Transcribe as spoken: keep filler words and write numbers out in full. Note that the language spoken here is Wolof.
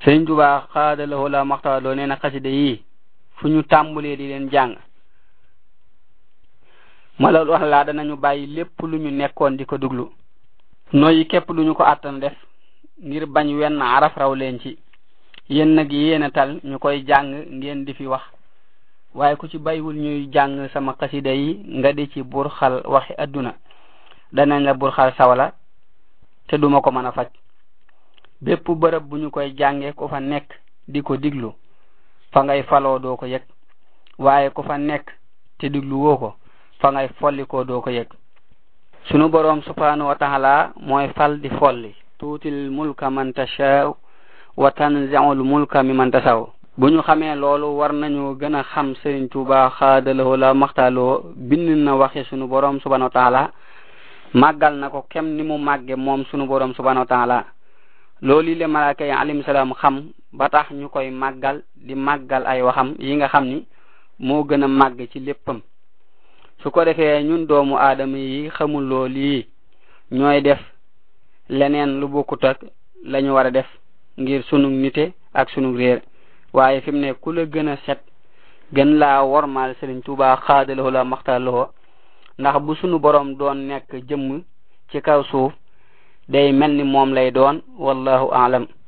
Sëriñ Tuubaa xaadalahoo la maxtaaraloo nee na xasida yi fu ñu tàmbulee di leen jàng malal wax laa danañu bàyyi lépp lu ñu nekkoon di ko duglu noyyi képp duñu ko àttan def ngir bañ wenn araf raw leen ci yéen nag yéen a tal ñu koy jàng ngeen di fi wax waaye ku ci bàyyiwul ñuy jàng sama xasida yi nga di ci burxal waxi adduna danañ la burxal sawala te duma ko mën a faj bépp bërëb bu ñu koy jànge ku fa nekk di ko diglu fa ngay faloo doo ko yëg waaye ku fa nekk te diglu woo ko fa ngay folli ko doo ko yëg sunu boroom subhanahu wa ta'ala mooy fal di folli tuutil mulka man tashaa'u wa tanzi'ul mulka mimman tashaa'u bu ñu xamee loolu war nañu gën a xam Sëriñ Tuubaa xaadalahoo la maxtaaloo bind na waxe sunu boroom subhanahu wa ta'ala màggal na ko kem ni mu màgge moom sunu boroom subhanahu wa ta'ala loolu le malaaka yi alayhim salaam xam ba tax ñu koy màggal di màggal ay waxam yi nga xam ni moo gën a màgg ci léppam su ko defee ñun doomu aadama yi xamul loolu yi ñooy def leneen lu bokkut ak la ñu war a def ngir sunu nite ak sunu réer waaye fi mu ne ku la gën a set gën laa wormaal Sëriñ Tuubaa xaadalahoo la maxtaaloo ndax bu sunu borom doon nekk jëmm ci kaw suuf day mel ni moom lay doon wallahu a'lam